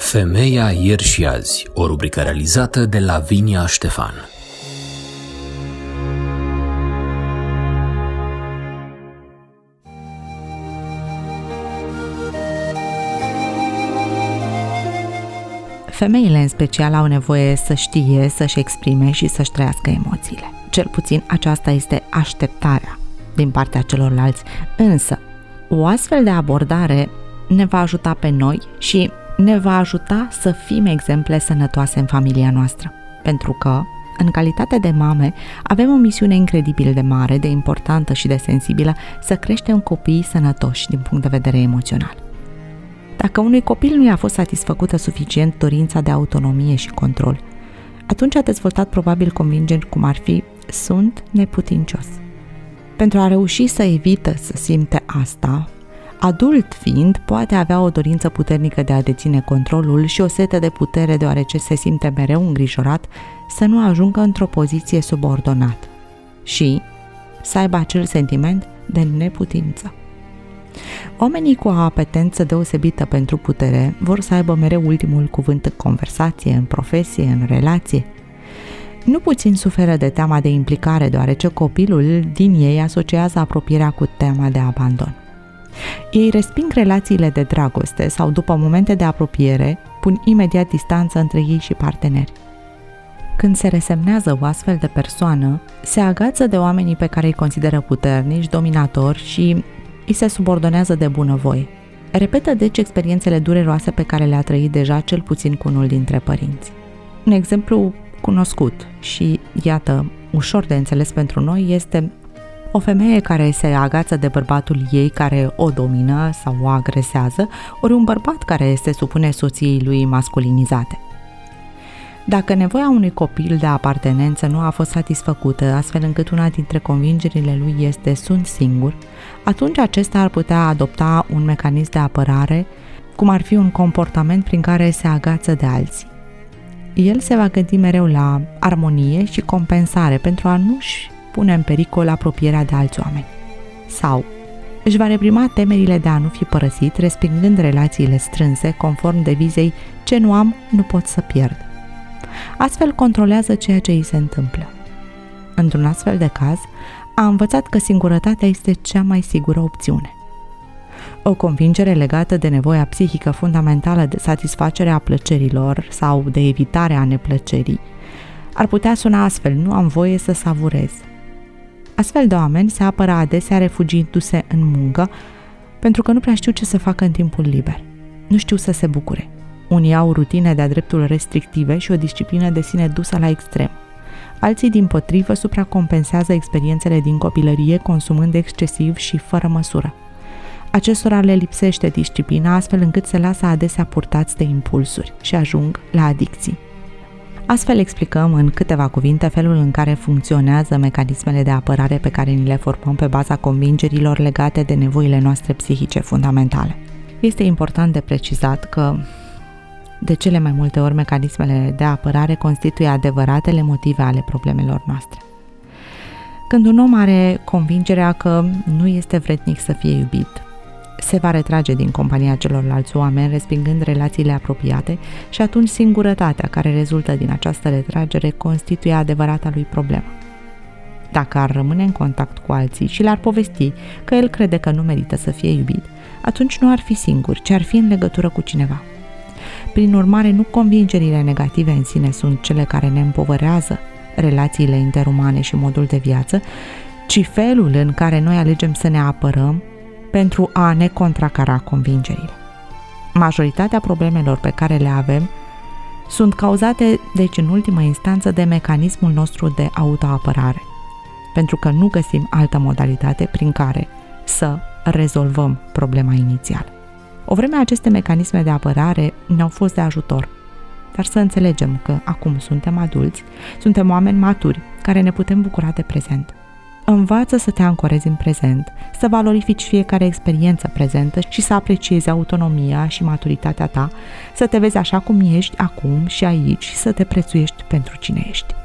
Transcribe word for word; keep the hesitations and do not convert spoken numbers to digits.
Femeia ieri și azi, o rubrică realizată de Lavinia Ștefan. Femeile în special au nevoie să știe, să-și exprime și să-și trăiască emoțiile. Cel puțin aceasta este așteptarea din partea celorlalți. Însă, o astfel de abordare ne va ajuta pe noi și ne va ajuta să fim exemple sănătoase în familia noastră. Pentru că, în calitate de mame, avem o misiune incredibil de mare, de importantă și de sensibilă să creștem copii sănătoși din punct de vedere emoțional. Dacă unui copil nu i-a fost satisfăcută suficient dorința de autonomie și control, atunci a dezvoltat probabil convingeri cum ar fi: sunt neputincios. Pentru a reuși să evite să simte asta, adult fiind, poate avea o dorință puternică de a deține controlul și o sete de putere deoarece se simte mereu îngrijorat să nu ajungă într-o poziție subordonată și să aibă acel sentiment de neputință. Oamenii cu o apetență deosebită pentru putere vor să aibă mereu ultimul cuvânt în conversație, în profesie, în relație. Nu puțin suferă de teama de implicare, deoarece copilul din ei asociază apropierea cu teama de abandon. Ei resping relațiile de dragoste sau, după momente de apropiere, pun imediat distanță între ei și parteneri. Când se resemnează o astfel de persoană, se agață de oamenii pe care îi consideră puternici, dominatori și îi se subordonează de bunăvoie. Repetă deci experiențele dureroase pe care le-a trăit deja cel puțin cu unul dintre părinți. Un exemplu cunoscut și, iată, ușor de înțeles pentru noi este o femeie care se agață de bărbatul ei care o domină sau o agresează, ori un bărbat care se supune soției lui masculinizate. Dacă nevoia unui copil de apartenență nu a fost satisfăcută, astfel încât una dintre convingerile lui este sunt singur, atunci acesta ar putea adopta un mecanism de apărare, cum ar fi un comportament prin care se agață de alții. El se va gândi mereu la armonie și compensare pentru a nu-și pune în pericol apropierea de alți oameni. Sau își va reprima temerile de a nu fi părăsit, respingând relațiile strânse conform devizei ce nu am, nu pot să pierd. Astfel controlează ceea ce îi se întâmplă. Într-un astfel de caz, a învățat că singurătatea este cea mai sigură opțiune. O convingere legată de nevoia psihică fundamentală de satisfacere a plăcerilor sau de evitare a neplăcerii ar putea suna astfel: nu am voie să savurez. Astfel de oameni se apără adesea refugiindu-se în muncă pentru că nu prea știu ce să facă în timpul liber. Nu știu să se bucure. Unii au rutine de-a dreptul restrictive și o disciplină de sine dusă la extrem. Alții, dimpotrivă, supracompensează experiențele din copilărie consumând excesiv și fără măsură. Acestora le lipsește disciplina, astfel încât se lasă adesea purtați de impulsuri și ajung la adicții. Astfel explicăm în câteva cuvinte felul în care funcționează mecanismele de apărare pe care ni le formăm pe baza convingerilor legate de nevoile noastre psihice fundamentale. Este important de precizat că de cele mai multe ori mecanismele de apărare constituie adevăratele motive ale problemelor noastre. Când un om are convingerea că nu este vrednic să fie iubit, se va retrage din compania celorlalți oameni, respingând relațiile apropiate, și atunci singurătatea care rezultă din această retragere constituie adevărata lui problemă. Dacă ar rămâne în contact cu alții și le-ar povesti că el crede că nu merită să fie iubit, atunci nu ar fi singur, ci ar fi în legătură cu cineva. Prin urmare, nu convingerile negative în sine sunt cele care ne împovărează relațiile interumane și modul de viață, ci felul în care noi alegem să ne apărăm pentru a ne contracara convingerile. Majoritatea problemelor pe care le avem sunt cauzate, deci, în ultimă instanță, de mecanismul nostru de autoapărare, pentru că nu găsim altă modalitate prin care să rezolvăm problema inițială. O vreme aceste mecanisme de apărare ne-au fost de ajutor, dar să înțelegem că acum suntem adulți, suntem oameni maturi care ne putem bucura de prezent. Învață să te ancorezi în prezent, să valorifici fiecare experiență prezentă și să apreciezi autonomia și maturitatea ta, să te vezi așa cum ești acum și aici și să te prețuiești pentru cine ești.